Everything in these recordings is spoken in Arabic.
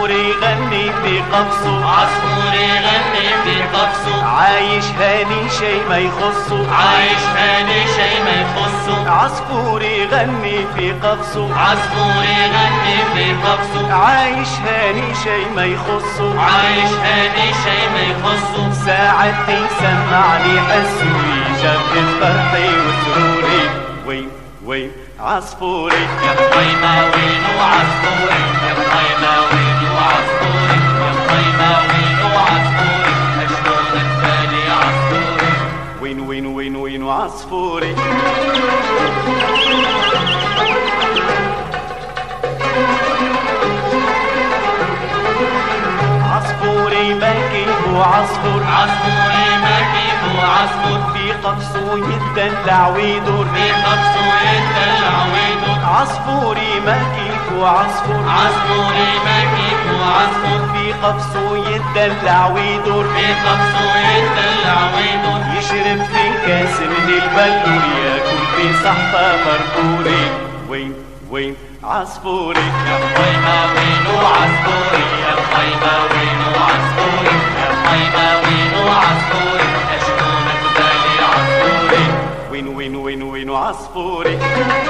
عصفوري غني في قفصه، عصفوري غني في قفصه، عايش هاني شي ما يخصه، عايش هاني شي ما يخصه. عصفوري غني في قفصه، عصفوري غني في قفصه، عايش هاني شي ما يخصه، عايش هاني شي ما يخصه. ساعات يسمعني حسه يجدد فرحي وسروري. وين وين عصفوري يا خيمة وينو عصفوري، يا خيمة وينو عصفوري، يا خيمة وينو عصفوري، شلونك بالي عصفوري. وين وين وين وين عصفوري. عصفوري ما كيفو عصفور، عصفوري ما كيفو عصفور، في قفصه يتدلع ويدور، في قفصه يتدلع ويدور. عصفوري ما كيفو عصفور، عصفوري ما كيفو عصفور، في قفصه يتدلع ويدور، في قفصه يتدلع ويدور. يشرب في كاس من البلور، ياكل في صحفة فرفوري. وين وين عصفوري يا خيمة وينو عصفوري، يا خيمة وينو عصفوري، يا خيمة وينو عصفوري، شلونك بالي عصفوري. وين وين وين وين عصفوري.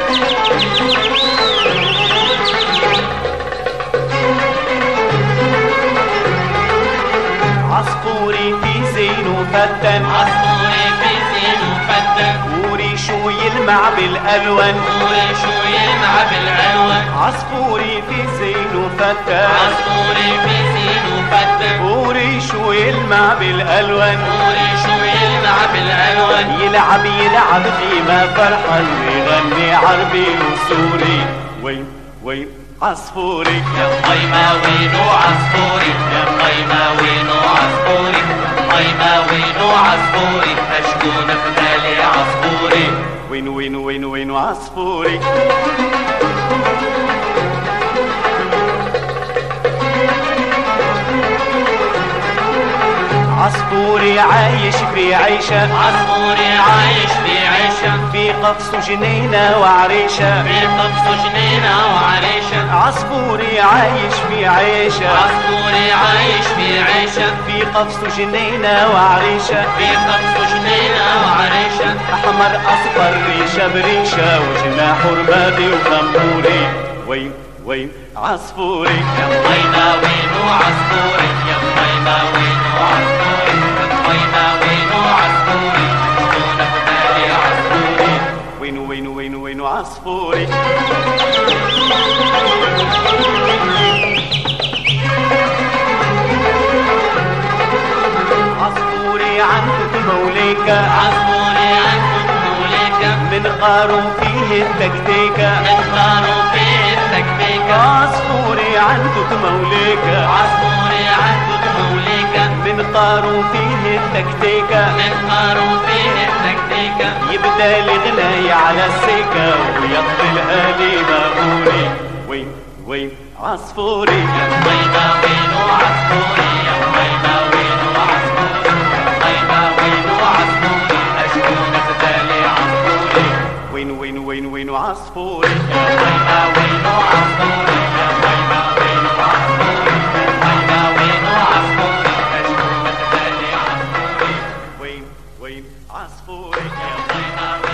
عصفوري في زينه فتن، عصفوري في زينه فتن، وريشه يلمع بالألوان، وريشه يلمع بالألوان. عصفوري في زينه فتن، عصفوري في زينه فتن، وريشه يلمع بالألوان، وريشه يلمع بالألوان. يلعب يلعب فيما فرحان ويغني عربي وسوري. وين وين عصفوري يا خيمة وينو عصفوري، يا خيمة وينو عصفوري، يا خيمة وينو عصفوري، شلونك بالي عصفوري. وين وين وين وين عصفوري. عصفوري عايش في عيشة، عصفوري عايش في عيشة، في قفصه جنينة وعريشة، في قفصه جنينة وعريشة. عصفوري عايش في عيشة، عصفوري عايش في عيشة، في قفصه جنينة وعريشة، في قفصه جنينة وعريشة. أحمر أصفر ريشة بريشة، وجناحه رمادي وخموري. وين وين عصفوري يا خيمة وينو عصفوري، يا خيمة وينو عصفوري، يا خيمة وينو عصفوري، شلونك بالي عصفوري. وين وين وين وين عصفوري. عصفوري عنده موليكة، عصفوري عنده موليكة، من قارو فيه التكتيكة، من قارو فيه التكتيكة. عصفوري عنده موليكة، عصفوري عنده موليكة، من قارو فيه التكتيكة، من قارو فيه التكتيكة. يبدا الغناية على السكة ويقضي الهالي مغوري. وين وين عصفوري يا خيمة وينو عصفوري، يا خيمة وينو عصفوري، يا خيمة وينو عصفوري، شلونك بالي عصفوري. وين وين وين وين عصفوري. يا خيمة وينو عصفوري، يا خيمة وينو عصفوري، يا خيمة وينو عصفوري، شلونك بالي عصفوري. وين وين عصفوري. يا خيمة